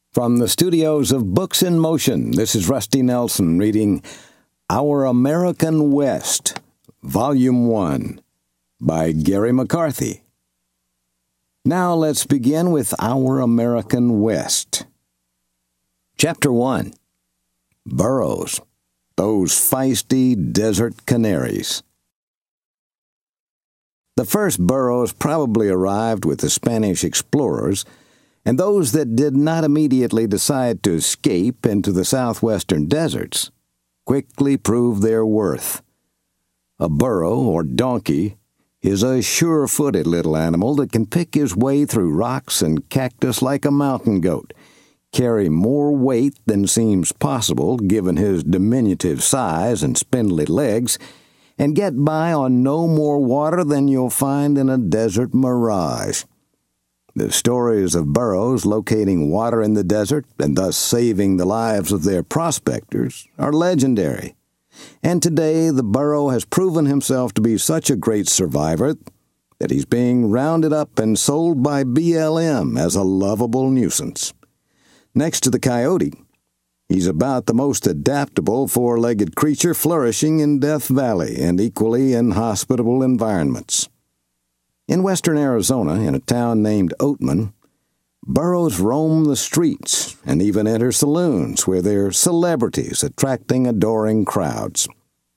From the studios of Books in Motion, this is Rusty Nelson reading Our American West, Volume 1, by Gary McCarthy. Now let's begin with Our American West. Chapter 1, Burros, those feisty desert canaries. The first burros probably arrived with the Spanish explorers, and those that did not immediately decide to escape into the southwestern deserts quickly proved their worth. A burro, or donkey, is a sure-footed little animal that can pick his way through rocks and cactus like a mountain goat, carry more weight than seems possible given his diminutive size and spindly legs, and get by on no more water than you'll find in a desert mirage. The stories of burros locating water in the desert and thus saving the lives of their prospectors are legendary. And today the burro has proven himself to be such a great survivor that he's being rounded up and sold by BLM as a lovable nuisance. Next to the coyote, he's about the most adaptable four-legged creature flourishing in Death Valley and equally in hospitable environments. In western Arizona, in a town named Oatman, burros roam the streets and even enter saloons where they're celebrities attracting adoring crowds.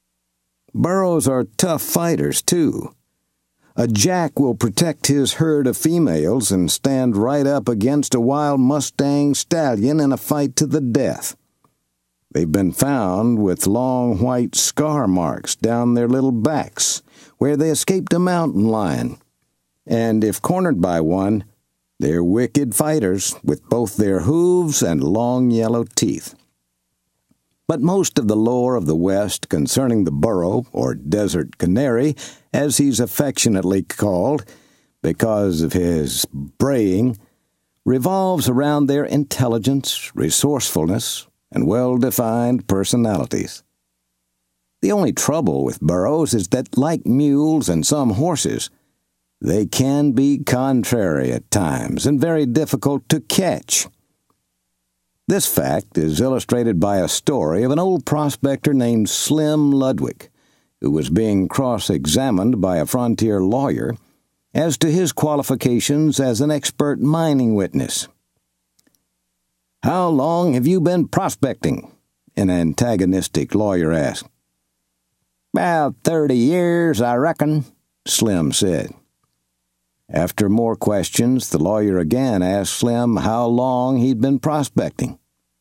Burros are tough fighters, too. A jack will protect his herd of females and stand right up against a wild Mustang stallion in a fight to the death. They've been found with long white scar marks down their little backs where they escaped a mountain lion. And if cornered by one, they're wicked fighters with both their hooves and long yellow teeth. But most of the lore of the West concerning the burro, or desert canary, as he's affectionately called, because of his braying, revolves around their intelligence, resourcefulness, and well-defined personalities. The only trouble with burros is that, like mules and some horses, they can be contrary at times and very difficult to catch. This fact is illustrated by a story of an old prospector named Slim Ludwig, who was being cross-examined by a frontier lawyer as to his qualifications as an expert mining witness. "How long have you been prospecting?" an antagonistic lawyer asked. "About 30 years, I reckon," Slim said. After more questions, the lawyer again asked Slim how long he'd been prospecting.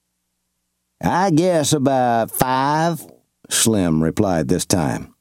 "I guess about 5, Slim replied this time.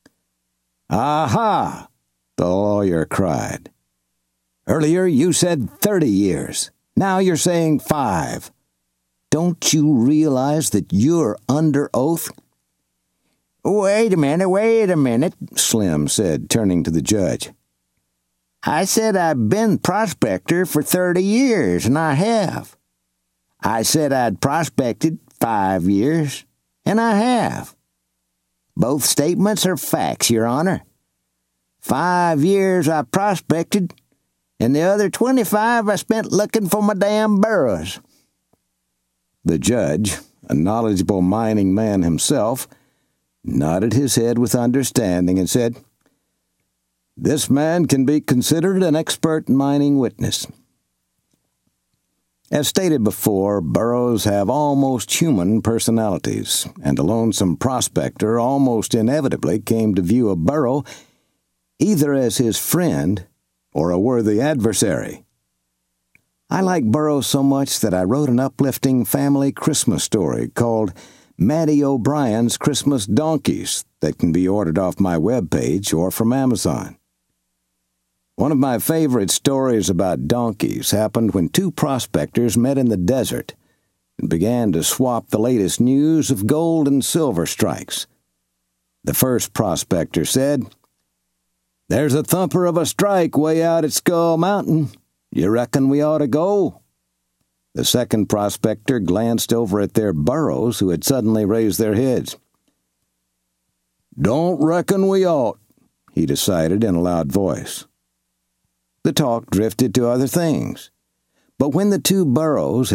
"Aha!" the lawyer cried. "Earlier you said 30 years. Now you're saying 5. Don't you realize that you're under oath?" Wait a minute, Slim said, turning to the judge. "I said I've been prospector for 30 years, and I have. I said I'd prospected 5 years, and I have. Both statements are facts, Your Honor. 5 years I prospected, and the other 25 I spent looking for my damn burros." The judge, a knowledgeable mining man himself, nodded his head with understanding and said, "This man can be considered an expert mining witness." As stated before, burros have almost human personalities, and a lonesome prospector almost inevitably came to view a burro either as his friend or a worthy adversary. I like burros so much that I wrote an uplifting family Christmas story called Maddie O'Brien's Christmas Donkeys that can be ordered off my webpage or from Amazon. One of my favorite stories about donkeys happened when 2 prospectors met in the desert and began to swap the latest news of gold and silver strikes. The first prospector said, "There's a thumper of a strike way out at Skull Mountain. You reckon we ought to go?" The second prospector glanced over at their burros, who had suddenly raised their heads. "Don't reckon we ought," he decided in a loud voice. The talk drifted to other things. But when the 2 burros